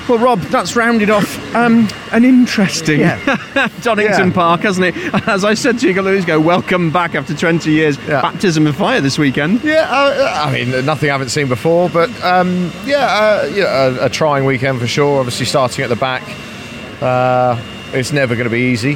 Well, Rob, that's rounded off an interesting Donington Park, hasn't it? As I said to you a couple of weeks ago, welcome back after 20 years. Baptism of fire this weekend. I mean, nothing I haven't seen before, but a trying weekend for sure. Obviously, starting at the back, it's never going to be easy.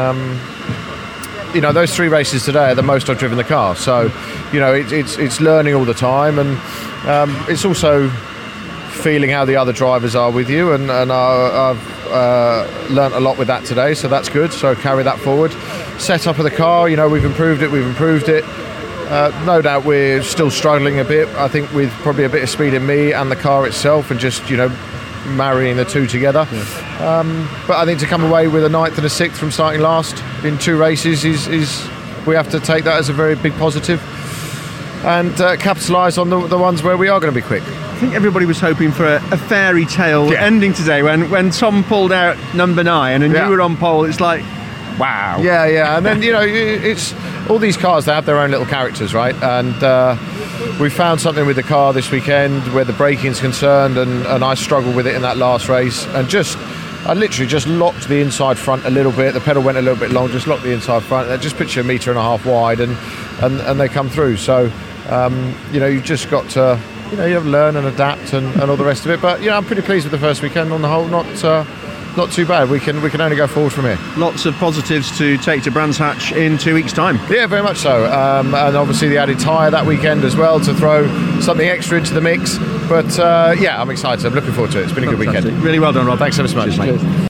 Those 3 races today are the most I've driven the car. So, it's learning all the time, and it's also feeling how the other drivers are with you, and I've learnt a lot with that today, so that's good. So carry that forward. Set up of the car, we've improved it. No doubt we're still struggling a bit, I think, with probably a bit of speed in me and the car itself, and just marrying the two together. But I think to come away with a 9th and a 6th from starting last in 2 races is we have to take that as a very big positive, and capitalise on the ones where we are going to be quick. I think everybody was hoping for a fairy tale ending today when Tom pulled out number 9 and you were on pole. It's like, wow. Yeah. And then, it's all these cars, they have their own little characters, right? And we found something with the car this weekend where the braking's concerned, and I struggled with it in that last race, and I literally just locked the inside front a little bit. The pedal went a little bit long, just locked the inside front. That just puts you 1.5 meters wide, and they come through. So, you've just got to, you have to learn and adapt and all the rest of it. But, I'm pretty pleased with the first weekend on the whole. Not too bad. We can only go forward from here. Lots of positives to take to Brands Hatch in 2 weeks' time. Yeah, very much so. And obviously the added tyre that weekend as well to throw something extra into the mix. But I'm excited. I'm looking forward to it. It's been a good weekend. Really well done, Rob. Thanks ever so much. Cheers, mate.